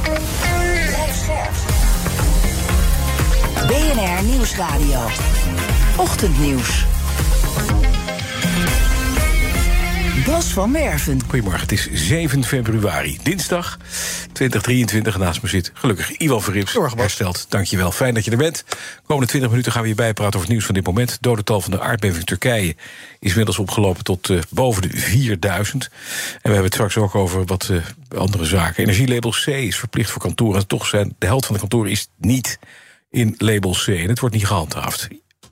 BNR Nieuwsradio. Ochtendnieuws. Bas van Werven. Goedemorgen, het is 7 februari, dinsdag 2023. Naast me zit gelukkig Iwan Verrips, hersteld. Dankjewel, fijn dat je er bent. De komende 20 minuten gaan we je bijpraten over het nieuws van dit moment. Het dodental van de aardbeving in Turkije is inmiddels opgelopen tot boven de 4000. En we hebben het straks ook over wat andere zaken. Energielabel C is verplicht voor kantoren. En toch zijn de helft van de kantoren is niet in label C. En het wordt niet gehandhaafd.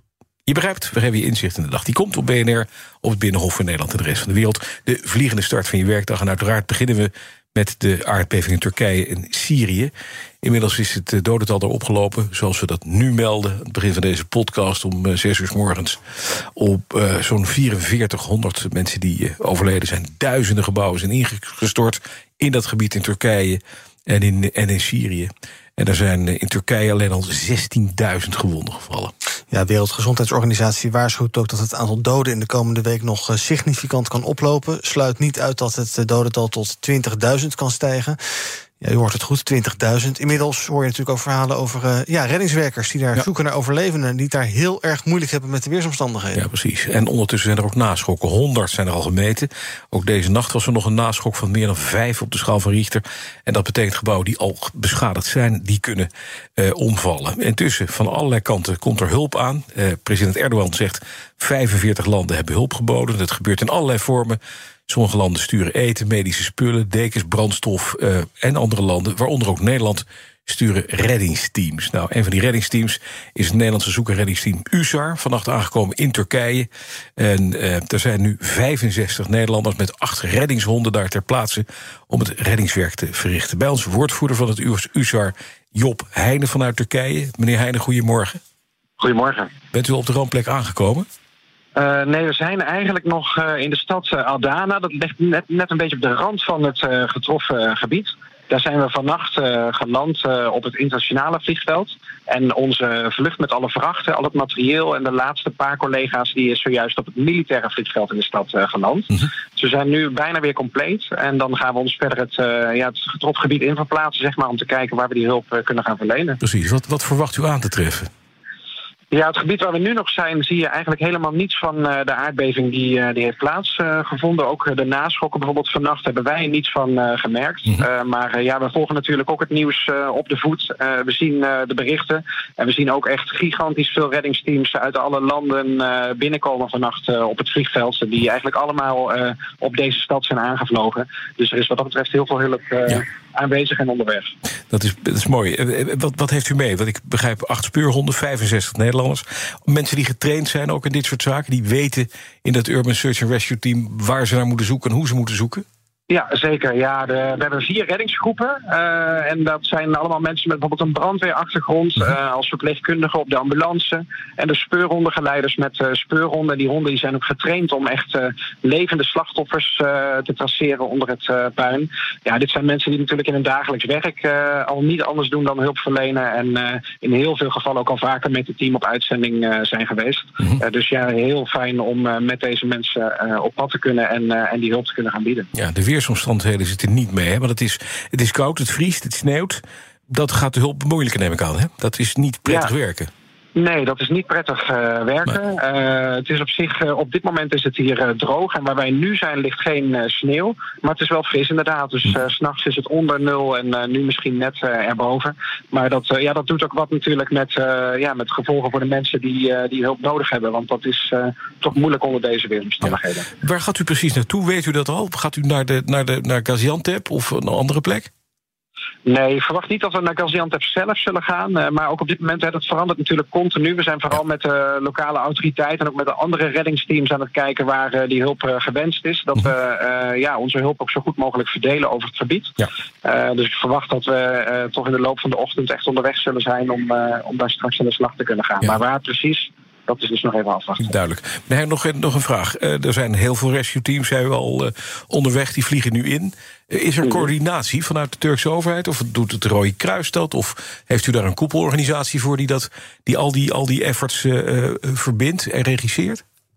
Je begrijpt, we geven je inzicht in de dag. Die komt op BNR, op het Binnenhof van Nederland en de rest van de wereld. De vliegende start van je werkdag. En uiteraard beginnen we met de aardbeving in Turkije en Syrië. Inmiddels is het dodental er opgelopen, zoals we dat nu melden, aan het begin van deze podcast om 6 uur 's morgens, op zo'n 4400 mensen die overleden zijn. Duizenden gebouwen zijn ingestort in dat gebied in Turkije en in Syrië. En er zijn in Turkije alleen al 16.000 gewonden gevallen. Ja, de Wereldgezondheidsorganisatie waarschuwt ook dat het aantal doden in de komende week nog significant kan oplopen. Sluit niet uit dat het dodental tot 20.000 kan stijgen. Ja, u hoort het goed, 20.000. Inmiddels hoor je natuurlijk ook verhalen over reddingswerkers die daar zoeken naar overlevenden, die het daar heel erg moeilijk hebben met de weersomstandigheden. Ja, precies. En ondertussen zijn er ook naschokken. 100 zijn er al gemeten. Ook deze nacht was er nog een naschok van meer dan 5 op de schaal van Richter. En dat betekent gebouwen die al beschadigd zijn, die kunnen omvallen. Intussen, van allerlei kanten komt er hulp aan. President Erdogan zegt 45 landen hebben hulp geboden. Dat gebeurt in allerlei vormen. Sommige landen sturen eten, medische spullen, dekens, brandstof en andere landen, waaronder ook Nederland, sturen reddingsteams. Nou, een van die reddingsteams is het Nederlandse zoek- en reddingsteam USAR, vannacht aangekomen in Turkije. En er zijn nu 65 Nederlanders met 8 reddingshonden daar ter plaatse om het reddingswerk te verrichten. Bij ons woordvoerder van het USAR, Job Heijnen vanuit Turkije. Meneer Heijnen, goedemorgen. Goedemorgen. Bent u op de rampplek aangekomen? Nee, we zijn eigenlijk nog in de stad Adana. Dat ligt net een beetje op de rand van het getroffen gebied. Daar zijn we vannacht geland op het internationale vliegveld. En onze vlucht met alle vrachten, al het materieel en de laatste paar collega's, die is zojuist op het militaire vliegveld in de stad geland. Dus we zijn nu bijna weer compleet. En dan gaan we ons verder het getroffen gebied in verplaatsen, zeg maar, om te kijken waar we die hulp kunnen gaan verlenen. Precies. Wat verwacht u aan te treffen? Ja, het gebied waar we nu nog zijn, zie je eigenlijk helemaal niets van de aardbeving die heeft plaatsgevonden. Ook de naschokken bijvoorbeeld vannacht hebben wij niets van gemerkt. Maar we volgen natuurlijk ook het nieuws op de voet. We zien de berichten en we zien ook echt gigantisch veel reddingsteams uit alle landen binnenkomen vannacht op het vliegveld. Die eigenlijk allemaal op deze stad zijn aangevlogen. Dus er is wat dat betreft heel veel hulp aanwezig en onderweg. Dat is mooi. Wat heeft u mee? Want ik begrijp 8 speurhonden, 65 Nederlanders. Mensen die getraind zijn ook in dit soort zaken, die weten in dat Urban Search and Rescue Team waar ze naar moeten zoeken en hoe ze moeten zoeken? Ja, zeker. Ja, we hebben 4 reddingsgroepen. En dat zijn allemaal mensen met bijvoorbeeld een brandweerachtergrond, als verpleegkundige op de ambulance. En de speurhondengeleiders met speurhonden. Die honden die zijn ook getraind om echt levende slachtoffers te traceren onder het puin. Ja, dit zijn mensen die natuurlijk in hun dagelijks werk al niet anders doen dan hulp verlenen. En in heel veel gevallen ook al vaker met het team op uitzending zijn geweest. Dus ja, heel fijn om met deze mensen op pad te kunnen en die hulp te kunnen gaan bieden. Ja, de weersomstandigheden zitten niet mee, hè? Want het is koud, het vriest, het sneeuwt. Dat gaat de hulp bemoeilijker, neem ik aan, hè? Dat is niet prettig werken. Nee, dat is niet prettig werken. Het is op zich, op dit moment is het hier droog. En waar wij nu zijn ligt geen sneeuw. Maar het is wel fris inderdaad. Dus 's nachts is het onder 0 en nu misschien net erboven. Maar dat doet ook wat natuurlijk met gevolgen voor de mensen die hulp nodig hebben. Want dat is toch moeilijk onder deze weersomstandigheden. Ja. Waar gaat u precies naartoe? Weet u dat al? Gaat u naar Gaziantep of een andere plek? Nee, ik verwacht niet dat we naar Gaziantep zelf zullen gaan. Maar ook op dit moment, dat verandert natuurlijk continu. We zijn vooral met de lokale autoriteiten en ook met de andere reddingsteams aan het kijken waar die hulp gewenst is. Dat we onze hulp ook zo goed mogelijk verdelen over het gebied. Ja. Dus ik verwacht dat we toch in de loop van de ochtend echt onderweg zullen zijn om daar straks aan de slag te kunnen gaan. Ja. Maar waar precies, dat is dus nog even afwachten. Duidelijk. Maar nog een vraag. Er zijn heel veel rescue teams, zijn we al onderweg, die vliegen nu in. Is er coördinatie vanuit de Turkse overheid? Of doet het Rode Kruis dat? Of heeft u daar een koepelorganisatie voor die al die efforts verbindt en regisseert?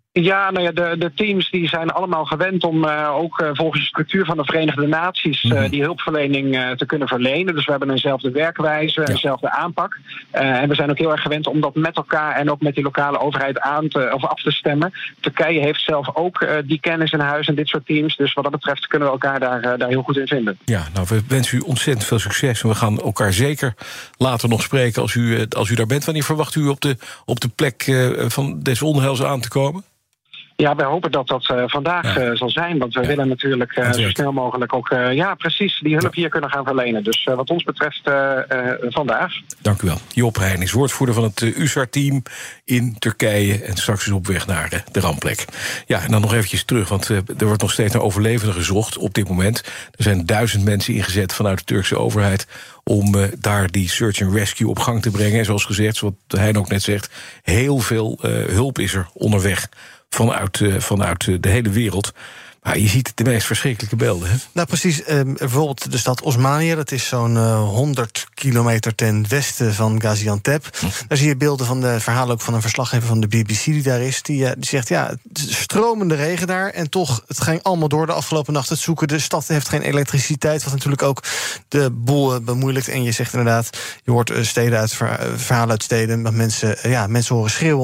Ja, nou ja, de teams die zijn allemaal gewend om ook volgens de structuur van de Verenigde Naties die hulpverlening te kunnen verlenen. Dus we hebben eenzelfde werkwijze, eenzelfde aanpak. En we zijn ook heel erg gewend om dat met elkaar en ook met die lokale overheid af te stemmen. Turkije heeft zelf ook die kennis in huis en dit soort teams. Dus wat dat betreft kunnen we elkaar daar heel goed in vinden. Ja, nou, we wensen u ontzettend veel succes. En we gaan elkaar zeker later nog spreken als u daar bent. Wanneer verwacht u op de plek van deze onheils aan te komen? Ja, wij hopen dat dat vandaag zal zijn. Want we willen natuurlijk zo snel mogelijk ook precies die hulp hier kunnen gaan verlenen. Dus wat ons betreft vandaag. Dank u wel. Job Heining, woordvoerder van het USAR-team in Turkije. En straks is op weg naar de rampplek. Ja, en dan nog eventjes terug, want er wordt nog steeds naar overlevenden gezocht op dit moment. Er zijn 1000 mensen ingezet vanuit de Turkse overheid om daar die search and rescue op gang te brengen. En zoals gezegd, zoals Hein ook net zegt, heel veel hulp is er onderweg vanuit de hele wereld. Maar je ziet de meest verschrikkelijke beelden, hè? Nou, precies. Bijvoorbeeld de stad Osmaniye, dat is zo'n 100 kilometer ten westen van Gaziantep. Daar zie je beelden van de verhalen ook van een verslaggever van de BBC die daar is. Die zegt, het is stromende regen daar. En toch, het ging allemaal door de afgelopen nacht het zoeken. De stad heeft geen elektriciteit, wat natuurlijk ook de boel bemoeilijkt. En je zegt inderdaad, je hoort verhalen uit steden, dat mensen horen schreeuwen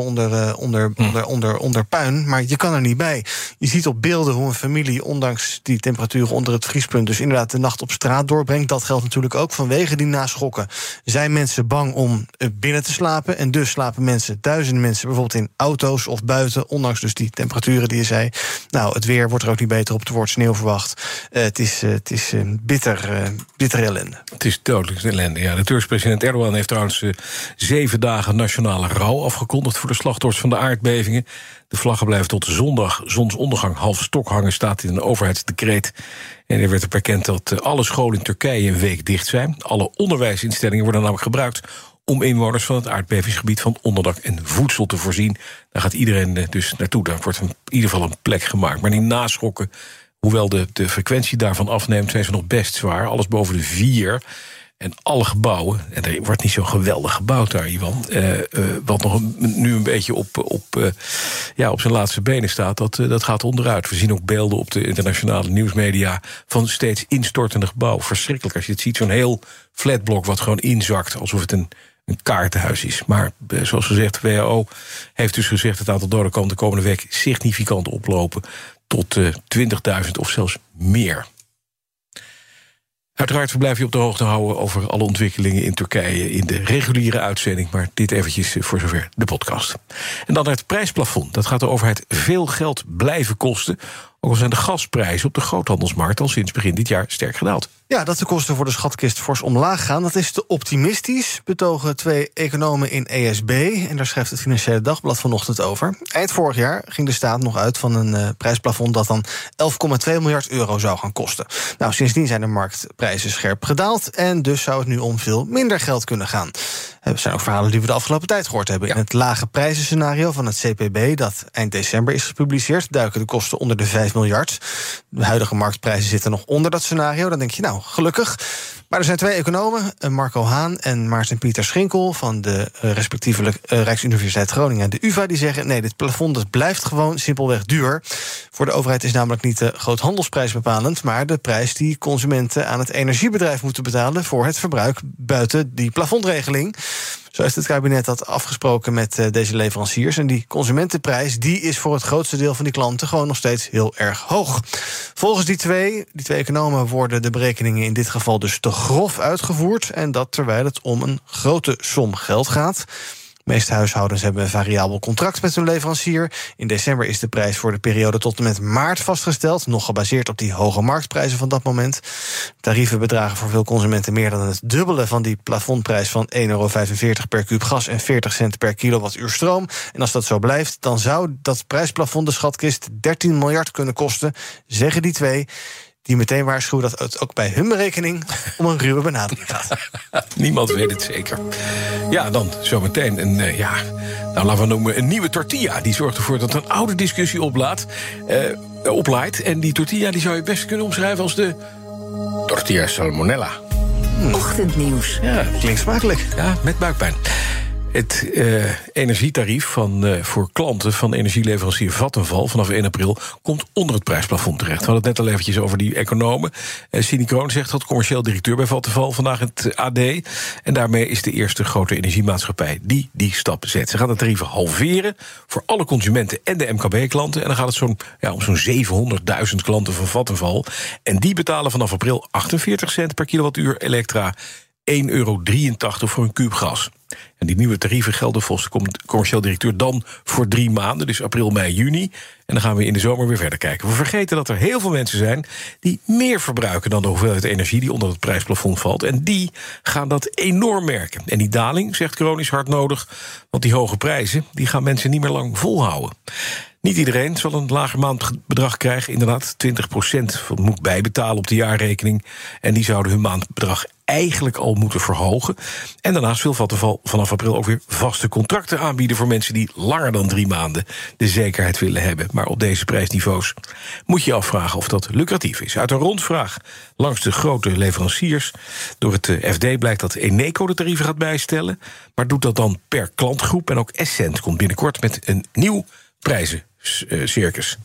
onder puin. Maar je kan er niet bij. Je ziet op beelden hoe een familie, ondanks die temperaturen onder het vriespunt, dus inderdaad de nacht op straat doorbrengt. Dat geldt natuurlijk ook vanwege die naschokken. Zijn mensen bang om binnen te slapen? En dus slapen duizenden mensen bijvoorbeeld in auto's of buiten, ondanks dus die temperaturen die je zei. Nou, het weer wordt er ook niet beter op. Er wordt sneeuw verwacht. Het is bitter ellende. Het is dodelijk ellende, ja. De Turkse president Erdogan heeft trouwens 7 dagen nationale rouw afgekondigd voor de slachtoffers van de aardbevingen. De vlaggen blijven tot zondag zonsondergang half stok hangen, staat in een overheidsdecreet. En er werd ook bekend dat alle scholen in Turkije een week dicht zijn. Alle onderwijsinstellingen worden namelijk gebruikt om inwoners van het aardbevingsgebied van onderdak en voedsel te voorzien. Daar gaat iedereen dus naartoe. Daar wordt in ieder geval een plek gemaakt. Maar die naschokken, hoewel de frequentie daarvan afneemt, zijn ze nog best zwaar. Alles boven de 4. En alle gebouwen, en er wordt niet zo geweldig gebouwd daar, Iwan, wat nog nu een beetje op zijn laatste benen staat, dat gaat onderuit. We zien ook beelden op de internationale nieuwsmedia van steeds instortende gebouwen. Verschrikkelijk als je het ziet, zo'n heel flatblok wat gewoon inzakt, alsof het een kaartenhuis is. Maar zoals gezegd, de WHO heeft dus gezegd, het aantal doden kan de komende week significant oplopen tot 20.000 of zelfs meer. Uiteraard blijf je op de hoogte houden over alle ontwikkelingen in Turkije in de reguliere uitzending, maar dit eventjes voor zover de podcast. En dan het prijsplafond. Dat gaat de overheid veel geld blijven kosten, ook al zijn de gasprijzen op de groothandelsmarkt al sinds begin dit jaar sterk gedaald. Ja, dat de kosten voor de schatkist fors omlaag gaan, dat is te optimistisch, betogen 2 economen in ESB. En daar schrijft het Financiële Dagblad vanochtend over. Eind vorig jaar ging de staat nog uit van een prijsplafond dat dan 11,2 miljard euro zou gaan kosten. Nou, sindsdien zijn de marktprijzen scherp gedaald en dus zou het nu om veel minder geld kunnen gaan. Er zijn ook verhalen die we de afgelopen tijd gehoord hebben. In het lage prijzenscenario van het CPB, dat eind december is gepubliceerd, duiken de kosten onder de 5 miljard. De huidige marktprijzen zitten nog onder dat scenario. Dan denk je, nou, gelukkig. Maar er zijn 2 economen, Marco Haan en Maarten-Pieter Schinkel van de respectievelijk Rijksuniversiteit Groningen en de UvA, die zeggen, nee, dit plafond dat blijft gewoon simpelweg duur. Voor de overheid is namelijk niet de groothandelsprijs bepalend, maar de prijs die consumenten aan het energiebedrijf moeten betalen voor het verbruik buiten die plafondregeling. Zo heeft het kabinet dat afgesproken met deze leveranciers. En die consumentenprijs die is voor het grootste deel van die klanten gewoon nog steeds heel erg hoog. Volgens die twee economen worden de berekeningen in dit geval dus te grof uitgevoerd. En dat terwijl het om een grote som geld gaat. De meeste huishoudens hebben een variabel contract met hun leverancier. In december is de prijs voor de periode tot en met maart vastgesteld, nog gebaseerd op die hoge marktprijzen van dat moment. Tarieven bedragen voor veel consumenten meer dan het dubbele van die plafondprijs van €1,45 per kuub gas en 40 cent per kilowattuur stroom. En als dat zo blijft, dan zou dat prijsplafond de schatkist 13 miljard kunnen kosten, zeggen die 2... die meteen waarschuwen dat het ook bij hun berekening om een ruwe benadering gaat. Niemand weet het zeker. Ja, dan zometeen laten we noemen een nieuwe tortilla. Die zorgt ervoor dat een oude discussie oplaait. En die tortilla die zou je best kunnen omschrijven als de tortilla salmonella. Ochtendnieuws. Ja, klinkt smakelijk. Ja, met buikpijn. Het energietarief voor klanten van energieleverancier Vattenfall vanaf 1 april komt onder het prijsplafond terecht. We hadden het net al eventjes over die economen. Cindy Kroon zegt dat, commercieel directeur bij Vattenfall, vandaag het AD. En daarmee is de eerste grote energiemaatschappij die stap zet. Ze gaan de tarieven halveren voor alle consumenten en de MKB-klanten. En dan gaat het om zo'n 700.000 klanten van Vattenfall. En die betalen vanaf april 48 cent per kilowattuur elektra, €1,83 voor een kuub gas. En die nieuwe tarieven gelden volgens de commercieel directeur dan voor 3 maanden, dus april, mei, juni. En dan gaan we in de zomer weer verder kijken. We vergeten dat er heel veel mensen zijn die meer verbruiken dan de hoeveelheid energie die onder het prijsplafond valt. En die gaan dat enorm merken. En die daling, zegt Kroon, is hard nodig, want die hoge prijzen die gaan mensen niet meer lang volhouden. Niet iedereen zal een lager maandbedrag krijgen. Inderdaad, 20% moet bijbetalen op de jaarrekening. En die zouden hun maandbedrag eigenlijk al moeten verhogen. En daarnaast wil Vattenfall vanaf april ook weer vaste contracten aanbieden voor mensen die langer dan 3 maanden de zekerheid willen hebben. Maar op deze prijsniveaus moet je afvragen of dat lucratief is. Uit een rondvraag langs de grote leveranciers door het FD blijkt dat Eneco de tarieven gaat bijstellen. Maar doet dat dan per klantgroep. En ook Essent komt binnenkort met een nieuw prijzencircus.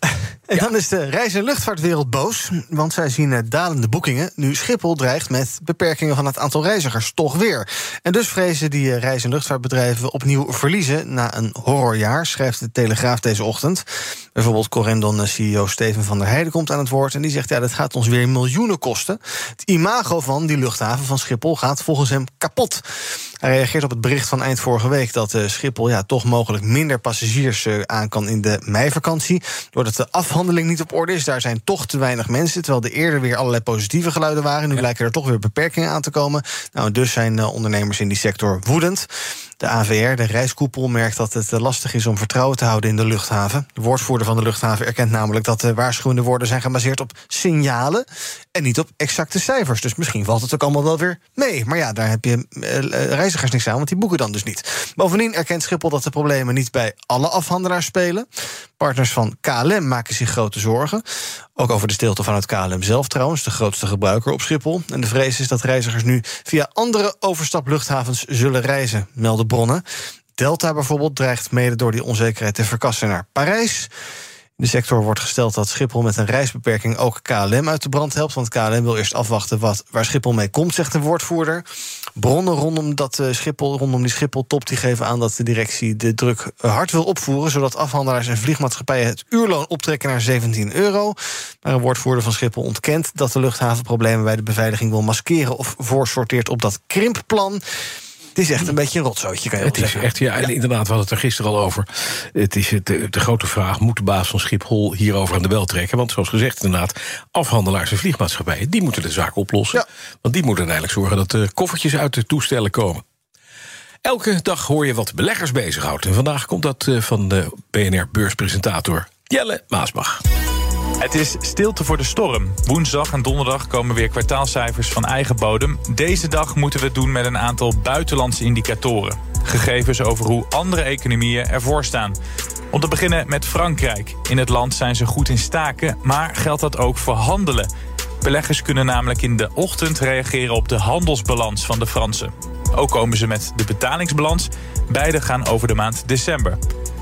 En dan is de reis- en luchtvaartwereld boos, want zij zien dalende boekingen. Nu Schiphol dreigt met beperkingen van het aantal reizigers toch weer. En dus vrezen die reis- en luchtvaartbedrijven opnieuw verliezen na een horrorjaar, schrijft de Telegraaf deze ochtend. Bijvoorbeeld Corendon-CEO Steven van der Heijden komt aan het woord en die zegt, dat gaat ons weer miljoenen kosten. Het imago van die luchthaven van Schiphol gaat volgens hem kapot. Hij reageert op het bericht van eind vorige week dat Schiphol toch mogelijk minder passagiers aan kan in de meivakantie, doordat de afhandeling niet op orde is. Daar zijn toch te weinig mensen, terwijl er eerder weer allerlei positieve geluiden waren. Nu blijken er toch weer beperkingen aan te komen. Dus zijn ondernemers in die sector woedend. De AVR, de reiskoepel, merkt dat het lastig is om vertrouwen te houden in de luchthaven. De woordvoerder van de luchthaven erkent namelijk dat de waarschuwende woorden zijn gebaseerd op signalen en niet op exacte cijfers. Dus misschien valt het ook allemaal wel weer mee. Maar daar heb je reizigers niks aan, want die boeken dan dus niet. Bovendien erkent Schiphol dat de problemen niet bij alle afhandelaars spelen. Partners van KLM maken zich grote zorgen. Ook over de stilte vanuit KLM zelf trouwens, de grootste gebruiker op Schiphol. En de vrees is dat reizigers nu via andere overstapluchthavens zullen reizen, melden bronnen. Delta bijvoorbeeld dreigt mede door die onzekerheid te verkassen naar Parijs. In de sector wordt gesteld dat Schiphol met een reisbeperking ook KLM uit de brand helpt, want KLM wil eerst afwachten waar Schiphol mee komt, zegt de woordvoerder. Bronnen rondom die Schiphol-top die geven aan dat de directie de druk hard wil opvoeren, zodat afhandelaars en vliegmaatschappijen het uurloon optrekken naar €17. Maar een woordvoerder van Schiphol ontkent dat de luchthaven problemen bij de beveiliging wil maskeren of voorsorteert op dat krimplan. Het is echt een beetje een rotzootje, kan je wel zeggen. Het is echt, inderdaad, we hadden het er gisteren al over. Het is de grote vraag, moet de baas van Schiphol hierover aan de bel trekken? Want zoals gezegd, inderdaad, afhandelaars en vliegmaatschappijen, die moeten de zaak oplossen. Ja. Want die moeten uiteindelijk zorgen dat de koffertjes uit de toestellen komen. Elke dag hoor je wat beleggers bezighoudt. En vandaag komt dat van de BNR-beurspresentator Jelle Maasbach. Het is stilte voor de storm. Woensdag en donderdag komen weer kwartaalcijfers van eigen bodem. Deze dag moeten we het doen met een aantal buitenlandse indicatoren. Gegevens over hoe andere economieën ervoor staan. Om te beginnen met Frankrijk. In het land zijn ze goed in staken, maar geldt dat ook voor handelen. Beleggers kunnen namelijk in de ochtend reageren op de handelsbalans van de Fransen. Ook komen ze met de betalingsbalans. Beide gaan over de maand december.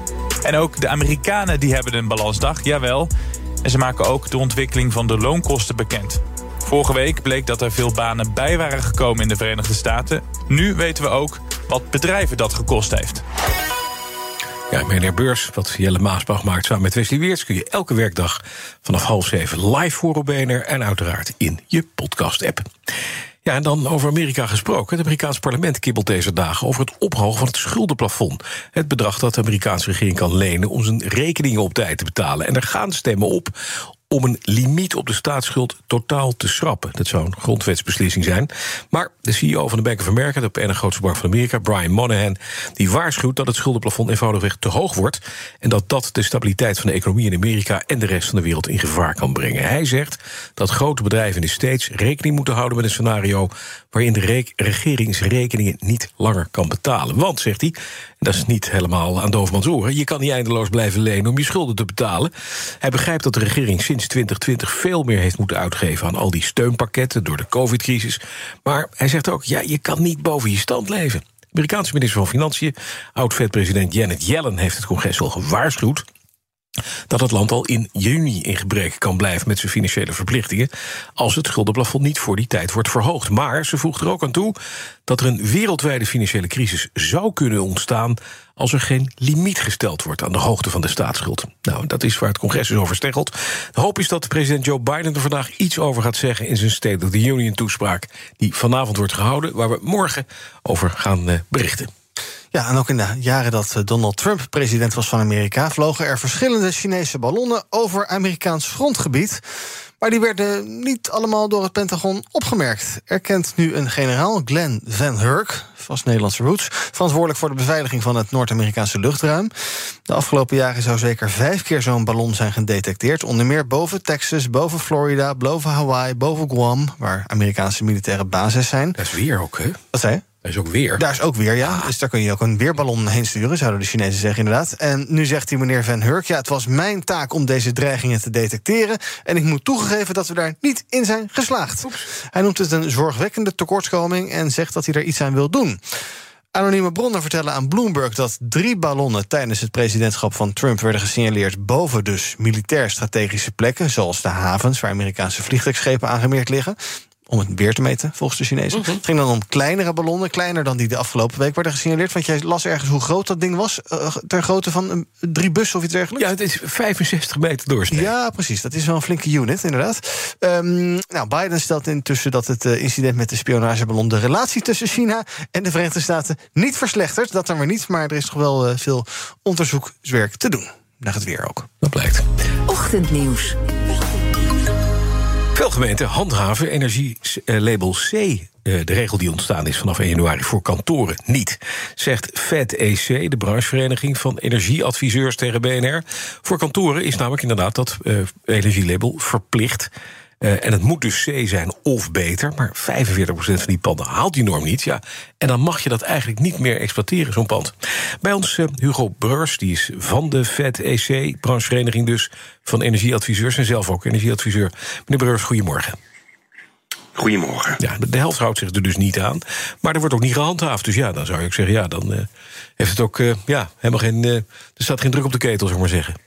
En ook de Amerikanen die hebben een balansdag, jawel. En ze maken ook de ontwikkeling van de loonkosten bekend. Vorige week bleek dat er veel banen bij waren gekomen in de Verenigde Staten. Nu weten we ook wat bedrijven dat gekost heeft. Ja, BNR Beurs, wat Jelle Maasbach maakt samen met Wesley Weerts, kun je elke werkdag vanaf 6:30 live voor op BNR en uiteraard in je podcast-app. Ja, en dan over Amerika gesproken. Het Amerikaans parlement kibbelt deze dagen over het ophogen van het schuldenplafond. Het bedrag dat de Amerikaanse regering kan lenen om zijn rekeningen op tijd te betalen. En er gaan stemmen op om een limiet op de staatsschuld totaal te schrappen. Dat zou een grondwetsbeslissing zijn. Maar de CEO van de Bank of America, de ene grootste bank van Amerika, Brian Moynihan, die waarschuwt dat het schuldenplafond eenvoudigweg te hoog wordt en dat de stabiliteit van de economie in Amerika en de rest van de wereld in gevaar kan brengen. Hij zegt dat grote bedrijven in de States rekening moeten houden met een scenario waarin de regering zijn rekeningen niet langer kan betalen. Want, zegt hij, en dat is niet helemaal aan doofmans oren, je kan niet eindeloos blijven lenen om je schulden te betalen. Hij begrijpt dat de regering sinds 2020 veel meer heeft moeten uitgeven aan al die steunpakketten door de COVID-crisis. Maar hij zegt ook, je kan niet boven je stand leven. Amerikaanse minister van Financiën, oud-Fed-president Janet Yellen, heeft het congres al gewaarschuwd dat het land al in juni in gebrek kan blijven met zijn financiële verplichtingen als het schuldenplafond niet voor die tijd wordt verhoogd. Maar ze voegt er ook aan toe dat er een wereldwijde financiële crisis zou kunnen ontstaan als er geen limiet gesteld wordt aan de hoogte van de staatsschuld. Nou, dat is waar het congres dus over steggelt. De hoop is dat president Joe Biden er vandaag iets over gaat zeggen in zijn State of the Union toespraak die vanavond wordt gehouden, waar we morgen over gaan berichten. Ja, en ook in de jaren dat Donald Trump president was van Amerika vlogen er verschillende Chinese ballonnen over Amerikaans grondgebied. Maar die werden niet allemaal door het Pentagon opgemerkt. Erkent nu een generaal, Glenn Van Herk, vast Nederlandse roots, verantwoordelijk voor de beveiliging van het Noord-Amerikaanse luchtruim. De afgelopen jaren zou zeker 5 keer zo'n ballon zijn gedetecteerd. Onder meer boven Texas, boven Florida, boven Hawaii, boven Guam, waar Amerikaanse militaire bases zijn. Dat is weer ook, hè? Wat zei je? Dat is ook weer. Daar is ook weer, ja. Dus daar kun je ook een weerballon heen sturen, zouden de Chinezen zeggen inderdaad. En nu zegt die meneer Van Herk, ja, het was mijn taak om deze dreigingen te detecteren. En ik moet toegeven dat we daar niet in zijn geslaagd. Oeps. Hij noemt het een zorgwekkende tekortkoming en zegt dat hij er iets aan wil doen. Anonieme bronnen vertellen aan Bloomberg dat 3 ballonnen tijdens het presidentschap van Trump werden gesignaleerd boven dus militair strategische plekken, zoals de havens waar Amerikaanse vliegtuigschepen aangemeerd liggen, om het weer te meten, volgens de Chinezen. Het ging dan om kleinere ballonnen, kleiner dan die de afgelopen week werden gesignaleerd. Want jij las ergens hoe groot dat ding was, ter grootte van 3 bussen of iets dergelijks? Ja, het is 65 meter doorsnee. Ja, precies. Dat is wel een flinke unit, inderdaad. Nou, Biden stelt intussen dat het incident met de spionageballon de relatie tussen China en de Verenigde Staten niet verslechtert. Dat dan weer niet, maar er is toch wel veel onderzoekswerk te doen. Naar het weer ook. Dat blijkt. Ochtendnieuws. Veel gemeenten handhaven energielabel C, de regel die ontstaan is vanaf 1 januari voor kantoren, niet. Zegt FedEC, de branchevereniging van energieadviseurs, tegen BNR. Voor kantoren is namelijk inderdaad dat energielabel verplicht. En het moet dus C zijn of beter, maar 45% van die panden haalt die norm niet. Ja, en dan mag je dat eigenlijk niet meer exploiteren, zo'n pand. Bij ons Hugo Breurs, die is van de FedEC, branchevereniging dus van energieadviseurs en zelf ook energieadviseur. Meneer Breurs, goedemorgen. Goedemorgen. Ja, de helft houdt zich er dus niet aan, maar er wordt ook niet gehandhaafd. Dus ja, dan zou ik zeggen, ja, dan heeft het ook helemaal geen. Er staat geen druk op de ketel, zou ik maar zeggen.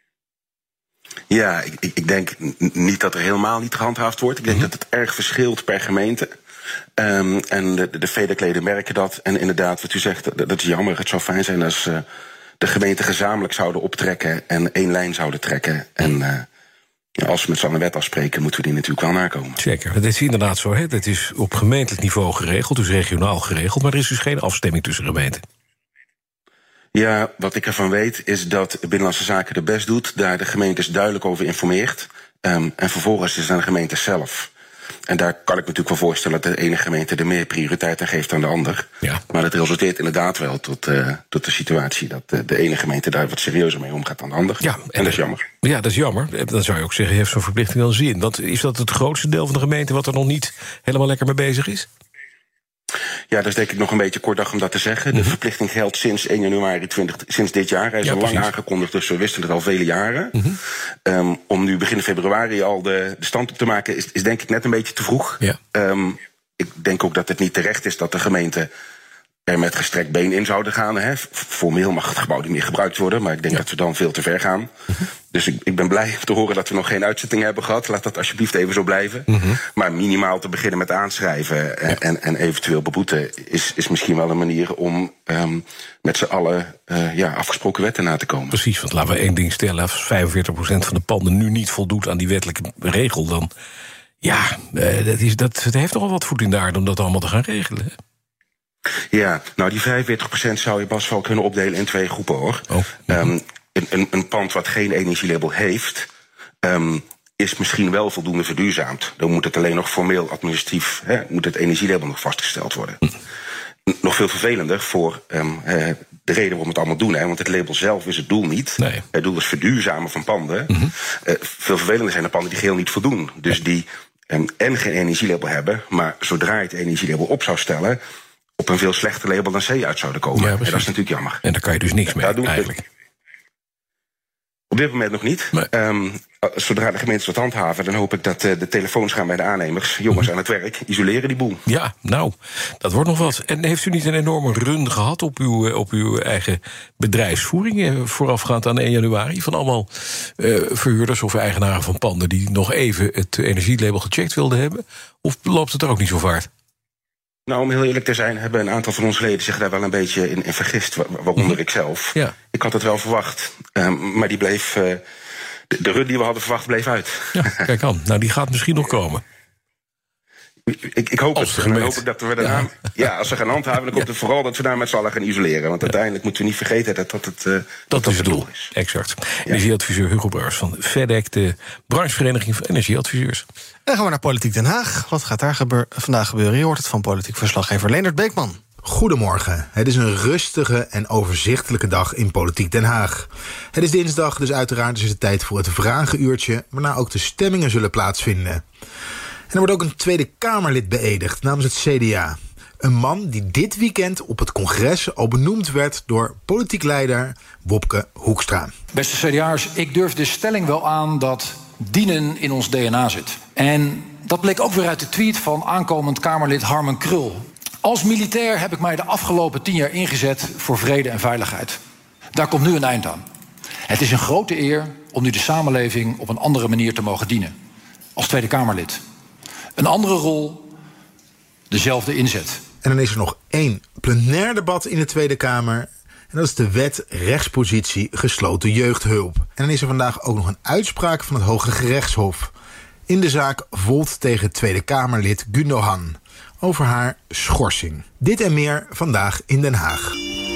Ja, ik denk niet dat er helemaal niet gehandhaafd wordt. Ik denk dat het erg verschilt per gemeente. En de VDK-leden merken dat. En inderdaad, wat u zegt, dat is jammer. Het zou fijn zijn als de gemeenten gezamenlijk zouden optrekken en 1 lijn zouden trekken. En als we met z'n allen een wet afspreken, moeten we die natuurlijk wel nakomen. Zeker, het is inderdaad zo. Het is op gemeentelijk niveau geregeld, dus regionaal geregeld. Maar er is dus geen afstemming tussen gemeenten. Ja, wat ik ervan weet is dat Binnenlandse Zaken de best doet, daar de gemeentes duidelijk over informeert. En vervolgens is het aan de gemeente zelf. En daar kan ik me natuurlijk wel voorstellen dat de ene gemeente er meer prioriteit aan geeft dan de ander. Ja. Maar dat resulteert inderdaad wel tot de situatie dat de ene gemeente daar wat serieuzer mee omgaat dan de ander. Ja, en dat is jammer. Ja, dat is jammer. Dan zou je ook zeggen, je heeft zo'n verplichting wel zin. Want is dat het grootste deel van de gemeente wat er nog niet helemaal lekker mee bezig is? Ja, dat is denk ik nog een beetje kort dag om dat te zeggen. De verplichting geldt sinds 1 januari sinds dit jaar. Hij is al lang aangekondigd, dus we wisten het al vele jaren. Om nu begin februari al de stand op te maken is denk ik net een beetje te vroeg. Ja. Ik denk ook dat het niet terecht is dat de gemeente er met gestrekt been in zouden gaan. Formeel mag het gebouw niet meer gebruikt worden, maar ik denk dat we dan veel te ver gaan. Dus ik ben blij om te horen dat we nog geen uitzetting hebben gehad. Laat dat alsjeblieft even zo blijven. Maar minimaal te beginnen met aanschrijven en eventueel beboeten is misschien wel een manier om met z'n allen afgesproken wetten na te komen. Precies, want laten we één ding stellen. Als 45% van de panden nu niet voldoet aan die wettelijke regel, dan dat heeft nogal wat voet in de aarde om dat allemaal te gaan regelen. Hè? Ja, nou die 45% zou je best wel kunnen opdelen in 2 groepen, hoor. Een pand wat geen energielabel heeft, is misschien wel voldoende verduurzaamd. Dan moet het alleen nog formeel administratief, moet het energielabel nog vastgesteld worden. Nog veel vervelender voor de reden waarom we het allemaal doen. Want het label zelf is het doel niet. Nee. Het doel is verduurzamen van panden. Veel vervelender zijn de panden die geheel niet voldoen. Dus die en geen energielabel hebben, maar zodra je het energielabel op zou stellen, op een veel slechter label dan C uit zouden komen. Ja, en dat is natuurlijk jammer. En daar kan je dus niks mee eigenlijk. Op dit moment nog niet. Nee. Zodra de gemeentes wat handhaven, dan hoop ik dat de telefoons gaan bij de aannemers. Jongens aan het werk, isoleren die boel. Ja, nou, dat wordt nog wat. En heeft u niet een enorme run gehad op uw eigen bedrijfsvoering voorafgaand aan 1 januari... van allemaal verhuurders of eigenaren van panden die nog even het energielabel gecheckt wilden hebben? Of loopt het er ook niet zo vaart? Nou, om heel eerlijk te zijn, hebben een aantal van onze leden zich daar wel een beetje in vergist, waaronder ik zelf. Ja. Ik had het wel verwacht, maar die bleef... De run die we hadden verwacht bleef uit. Ja, kijk aan. Nou, die gaat misschien nog komen. Ik hoop het. En dan hoop ik dat we daarna... Ja, als ze gaan handhaven, dan komt het vooral dat we daar met z'n allen gaan isoleren. Want uiteindelijk moeten we niet vergeten dat het doel is. Exact. Energieadviseur Hugo Brouwers van VEDEC, de branchevereniging van energieadviseurs. En gaan we naar Politiek Den Haag. Wat gaat daar vandaag gebeuren? Je hoort het van politiek verslaggever Leendert Beekman. Goedemorgen. Het is een rustige en overzichtelijke dag in Politiek Den Haag. Het is dinsdag, dus uiteraard is het tijd voor het vragenuurtje, waarna ook de stemmingen zullen plaatsvinden. En er wordt ook een Tweede Kamerlid beëdigd namens het CDA. Een man die dit weekend op het congres al benoemd werd door politiek leider Wopke Hoekstra. Beste CDA'ers, ik durf de stelling wel aan dat dienen in ons DNA zit. En dat bleek ook weer uit de tweet van aankomend Kamerlid Harmen Krul. Als militair heb ik mij de afgelopen 10 jaar ingezet voor vrede en veiligheid. Daar komt nu een eind aan. Het is een grote eer om nu de samenleving op een andere manier te mogen dienen. Als Tweede Kamerlid. Een andere rol, dezelfde inzet. En dan is er nog 1 plenair debat in de Tweede Kamer. En dat is de wet rechtspositie gesloten jeugdhulp. En dan is er vandaag ook nog een uitspraak van het Hoge Gerechtshof. In de zaak Volt tegen Tweede Kamerlid Gundogan. Over haar schorsing. Dit en meer vandaag in Den Haag.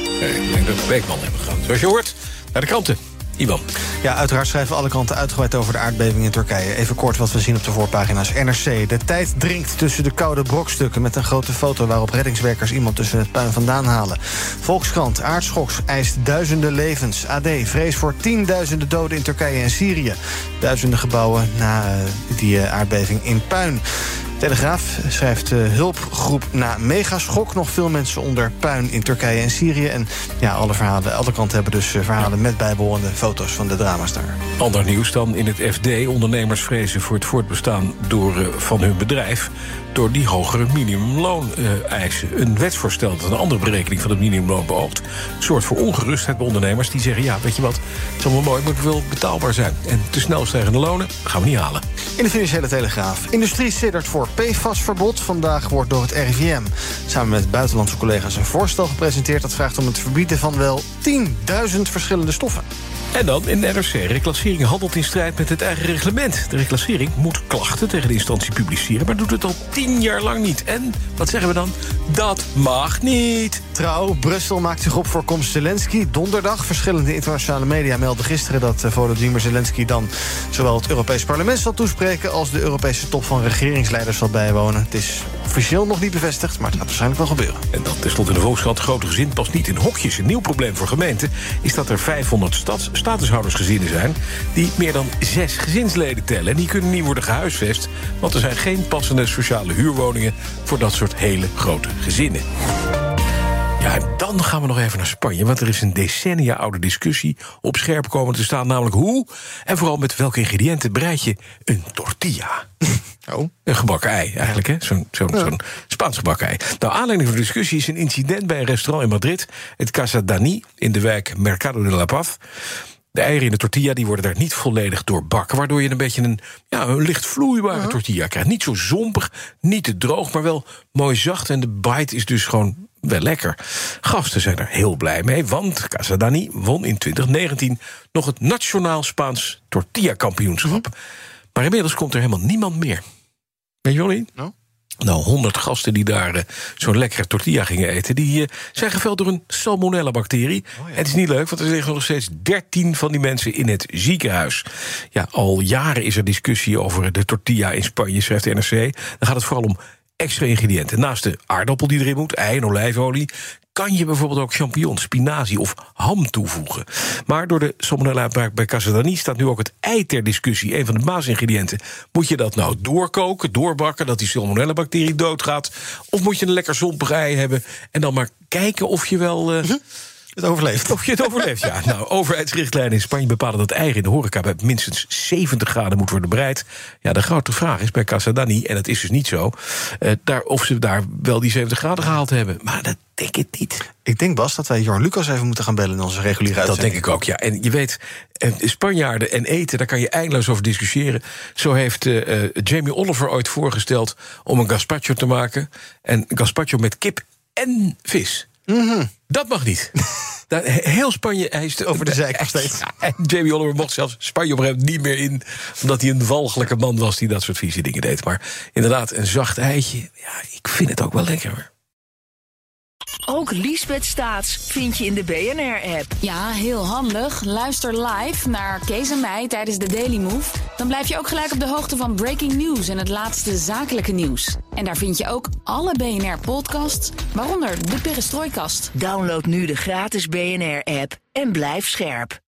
Ik denk dat de Beekman hebben gegaan. Zoals je hoort, naar de kranten. Ivan. Ja, uiteraard schrijven alle kranten uitgebreid over de aardbeving in Turkije. Even kort wat we zien op de voorpagina's. NRC. De tijd dringt tussen de koude brokstukken... met een grote foto waarop reddingswerkers iemand tussen het puin vandaan halen. Volkskrant. Aardschoks eist duizenden levens. AD. Vrees voor 10.000 doden in Turkije en Syrië. Duizenden gebouwen na die aardbeving in puin. Telegraaf schrijft hulpgroep na megaschok. Nog veel mensen onder puin in Turkije en Syrië. En ja, alle kranten hebben dus verhalen met bijbehorende foto's van de drama's daar. Ander nieuws dan in het FD. Ondernemers vrezen voor het voortbestaan van hun bedrijf door die hogere minimumloon eisen. Een wetsvoorstel dat een andere berekening van het minimumloon beoogt zorgt voor ongerustheid bij ondernemers die zeggen, ja, weet je wat, het is allemaal mooi, maar het wil betaalbaar zijn. En te snel stijgende lonen gaan we niet halen. In de Financiële Telegraaf. Industrie siddert voor PFAS-verbod. Vandaag wordt door het RIVM samen met buitenlandse collega's een voorstel gepresenteerd dat vraagt om het verbieden van wel 10.000 verschillende stoffen. En dan in de NRC. Reclassering handelt in strijd met het eigen reglement. De reclassering moet klachten tegen de instantie publiceren, maar doet het al 10 jaar lang niet. En, wat zeggen we dan? Dat mag niet. Trouw, Brussel maakt zich op voor komst Zelensky. Donderdag, verschillende internationale media melden gisteren dat Volodymyr Zelensky dan zowel het Europees Parlement zal toespreken als de Europese top van regeringsleiders zal bijwonen. Het is officieel nog niet bevestigd, maar het gaat waarschijnlijk wel gebeuren. En dan tenslotte in de Volkskrant. Grote gezin past niet in hokjes. Een nieuw probleem voor gemeenten is dat er 500 statushoudersgezinnen zijn die meer dan 6 gezinsleden tellen. En die kunnen niet worden gehuisvest, want er zijn geen passende sociale huurwoningen voor dat soort hele grote gezinnen. Ja, en dan gaan we nog even naar Spanje, want er is een decennia oude discussie op scherp komen te staan, namelijk hoe en vooral met welke ingrediënten bereid je een tortilla. Oh. Een gebakken ei, eigenlijk, hè? Zo'n Spaans gebakken ei. Nou, aanleiding van de discussie is een incident bij een restaurant in Madrid, het Casa Dani, in de wijk Mercado de la Paz. De eieren in de tortilla die worden daar niet volledig doorbakken, waardoor je een beetje een licht vloeibare tortilla krijgt. Niet zo zompig, niet te droog, maar wel mooi zacht. En de bite is dus gewoon wel lekker. Gasten zijn er heel blij mee, want Casa Dani won in 2019 nog het Nationaal Spaans Tortilla-kampioenschap. Maar inmiddels komt er helemaal niemand meer. Weet je wel niet? No? Nou, 100 gasten die daar zo'n lekkere tortilla gingen eten, die zijn geveld door een salmonella-bacterie. Oh, ja. En het is niet leuk, want er liggen nog steeds 13 van die mensen in het ziekenhuis. Ja, al jaren is er discussie over de tortilla in Spanje, schrijft de NRC. Dan gaat het vooral om extra ingrediënten. Naast de aardappel die erin moet, ei en olijfolie, kan je bijvoorbeeld ook champignons, spinazie of ham toevoegen. Maar door de salmonella-uitbraak bij Casa Dani staat nu ook het ei ter discussie. Een van de basisingrediënten. Moet je dat nou doorkoken, doorbakken, dat die salmonella-bacterie doodgaat? Of moet je een lekker zompig ei hebben en dan maar kijken of je wel Het overleeft. Of je het overleeft, ja. Nou, overheidsrichtlijnen in Spanje bepalen dat eieren in de horeca bij minstens 70 graden moet worden bereid. Ja, de grote vraag is bij Casadani, en dat is dus niet zo, of ze daar wel die 70 graden gehaald hebben. Maar dat denk ik niet. Ik denk, Bas, dat wij Jorn Lucas even moeten gaan bellen in onze reguliere uitzending. Dat denk ik ook, ja. En je weet, Spanjaarden en eten, daar kan je eindeloos over discussiëren. Zo heeft Jamie Oliver ooit voorgesteld om een gazpacho te maken. En gazpacho met kip en vis. Mm-hmm. Dat mag niet. Heel Spanje... Hij is over de zeik nog steeds. En Jamie Oliver mocht zelfs Spanje op een gegeven moment niet meer in, omdat hij een walgelijke man was die dat soort vieze dingen deed. Maar inderdaad, een zacht eitje, ja, ik vind het ook wel lekker, hoor. Ook Liesbeth Staats vind je in de BNR-app. Ja, heel handig. Luister live naar Kees en mij tijdens de Daily Move. Dan blijf je ook gelijk op de hoogte van breaking news en het laatste zakelijke nieuws. En daar vind je ook alle BNR-podcasts, waaronder de Perestrooikast. Download nu de gratis BNR-app en blijf scherp.